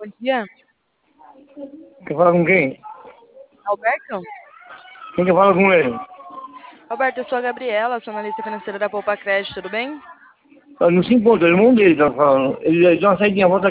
Bom dia. Quer falar com quem? Alberto? Quem quer falar com ele? Alberto, eu sou a Gabriela, sou analista financeira da Poupa Crédito, tudo bem? Não se encontra, o irmão dele tá falando. Ele deu uma saidinha, volta